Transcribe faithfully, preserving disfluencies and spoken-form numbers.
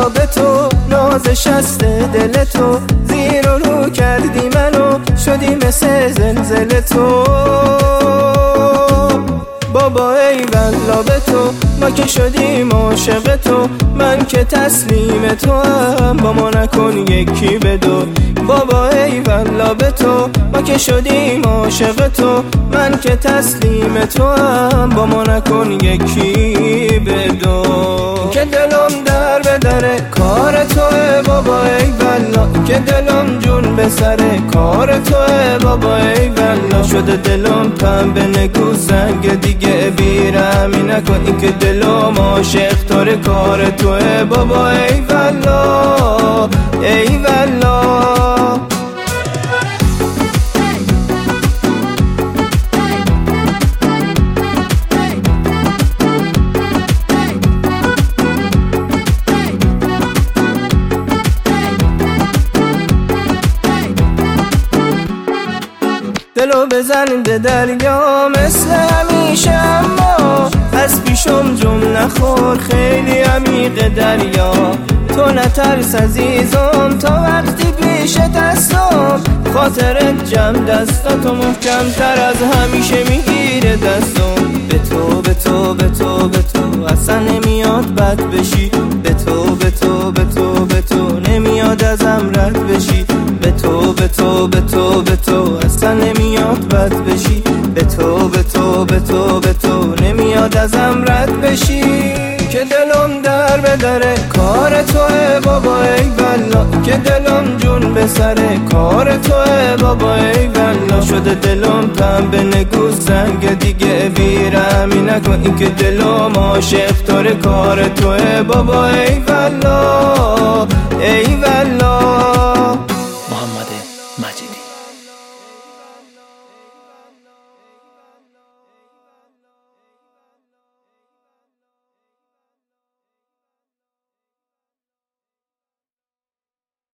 والا به تو نازش هست دل تو، زیر و رو کردی منو شدی مثل زلزله تو. بابا ای والا به تو ما که شدیم عاشق تو، من که تسلیم تو هم با ما نکن یکی به دو. بابا ای والا به تو ما که شدیم عاشق تو، من که تسلیم تو هم با ما نکن یکی به دو. که دلم در به در کار توه بابا ای والا، که دلم جون به سر کار توه بابا ای والا. شده دلم پنبه نگو سنگ دیگه بیرمی نکن، این که دلم عاشق تاره کار توه بابا ای والا ای والا. دلو بزن به دریا مثل همیشه، اما از پیشم جم نخور خیلی عمیق دریا. تو نترس عزیزم تا وقتی پیش دستم، خاطرت جمع دستاتو محکم تر از همیشه میگیره دستم. به تو به تو به تو به تو اصلا نمیاد بد بشی، به تو به تو به تو به تو نمیاد ازم رد بشی. به تو به تو به تو به تو اصلا نمیاد بد بشی، به تو به تو به تو به تو نمیاد ازم رد بشی. که دلم در به در کار توه بابا ای والا، که دلم جون به سر کار توه بابا ای والا. شده دلم پنبه نگو سنگ دیگه بیرمی نکن، این که دلم عاشق تاره کار توه بابا ای والا ای والا.